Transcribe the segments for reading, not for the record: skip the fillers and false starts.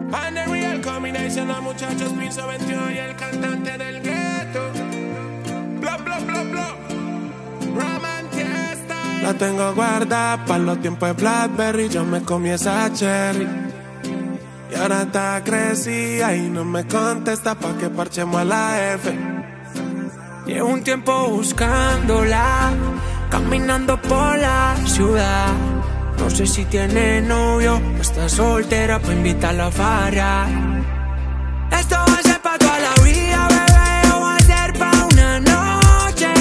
And the real combination, los muchachos Piso 21 y el cantante del gueto. Bla, bla, bla, bla. Romantiesta. La tengo guardada para los tiempos de Blackberry. Yo me comí esa cherry. Y ahora está crecida y no me contesta pa' que parchemos a la F. Llevo un tiempo buscándola, caminando por la ciudad. No sé si tiene novio o está soltera pa' invitarla a farra. Esto va a ser pa' toda la vida, bebé, o va a ser pa' una noche.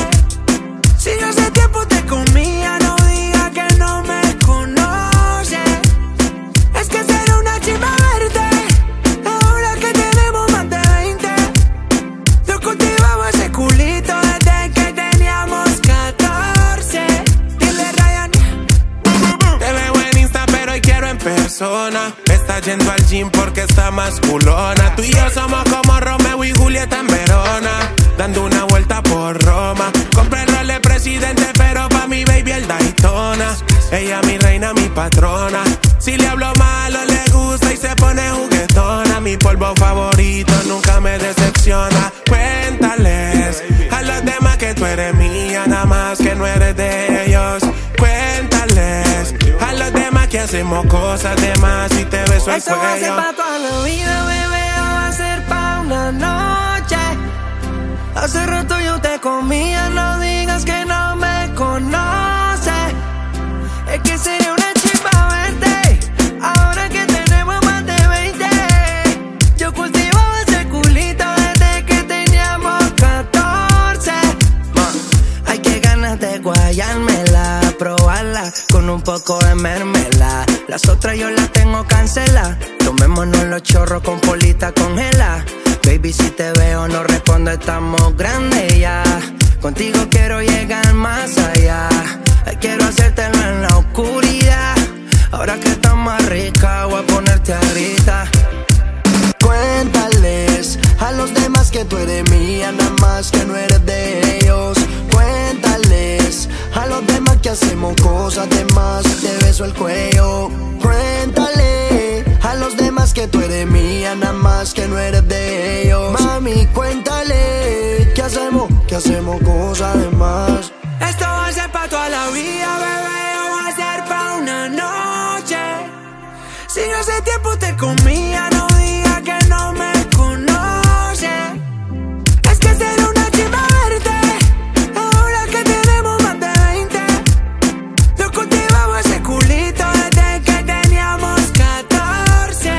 Si yo hace tiempo te comía, no diga que no me conoce. Es que será una chimba verte, ahora que tenemos más de 20. Yo cultivaba ese culito desde que teníamos 14. Dile Ryan, te veo en Insta pero hoy quiero en persona. Está yendo al gym porque está más culona. Tú y yo somos como Romeo y Julieta en Verona, dando una vuelta por Roma. Compré el rol de presidente pero pa' mi baby el Daytona. Ella mi reina, mi patrona. Si le hablo malo le gusta y se pone juguetona. Mi polvo favorito nunca me decepciona. Cuéntales a los demás que tú eres mía, nada más que no eres de ellos. Cuéntales a los demás que hacemos cosas de más y te beso el eso va a ser cuello. pa' toda la vida, bebé, o va a ser pa' una noche. Hace rato yo te comía, no digas que no me conoces. Es que sería una chimba verte, ahora que tenemos más de 20. Yo cultivaba ese culito desde que teníamos 14. Ay, qué ganas de guayármela, probarla con un poco de mermelada. Las otras yo las tengo canceladas. Tomémonos los chorros con polita congela. Baby, si te veo no respondo, estamos grandes ya. Contigo quiero llegar más allá. Quiero hacértelo en la oscuridad. Ahora que estás más rica, voy a ponerte a gritar. Cuéntales a los demás que tú eres mía, nada más que no eres de ellos. Cuéntales a los demás que hacemos cosas de más, te beso el cuello. Cuéntale a los demás que tú eres mía, nada más que no eres de ellos. Mami, cuéntale que hacemos cosas de más. Esto va a ser pa' toda la vida, bebé, o va a ser pa' una noche. Si yo hace tiempo te comía, no diga que no me conoce. Es que será una chimba verte, ahora que tenemos más de 20. Yo cultivaba ese culito desde que teníamos 14.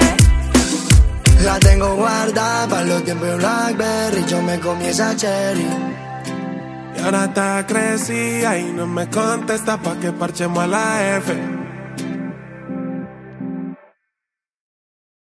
La tengo guardada para los tiempos de Blackberry. Yo me comí esa cherry. Y ahora está crecida y no me contesta pa' que parchemos a la F.